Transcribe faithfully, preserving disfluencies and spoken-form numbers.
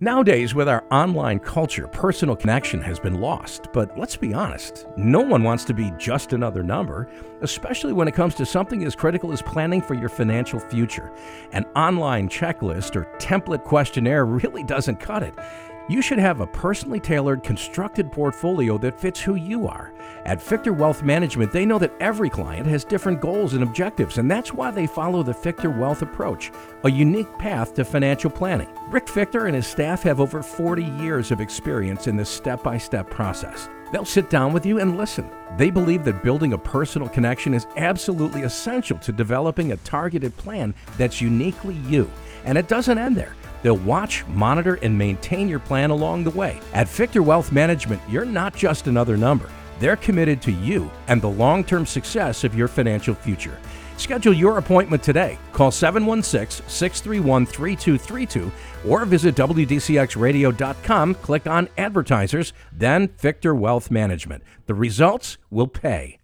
Nowadays, with our online culture, personal connection has been lost. But let's be honest, no one wants to be just another number, especially when it comes to something as critical as planning for your financial future. An online checklist or template questionnaire really doesn't cut it. You should have a personally tailored, constructed portfolio that fits who you are. At Fichter Wealth Management, they know that every client has different goals and objectives, and that's why they follow the Fichter Wealth approach, a unique path to financial planning. Rick Fichter and his staff have over forty years of experience in this step-by-step process. They'll sit down with you and listen. They believe that building a personal connection is absolutely essential to developing a targeted plan that's uniquely you. And it doesn't end there. They'll watch, monitor, and maintain your plan along the way. At Fichter Wealth Management, you're not just another number. They're committed to you and the long-term success of your financial future. Schedule your appointment today. Call seven one six, six three one, three two three two or visit W D C X radio dot com, click on Advertisers, then Fichter Wealth Management. The results will pay.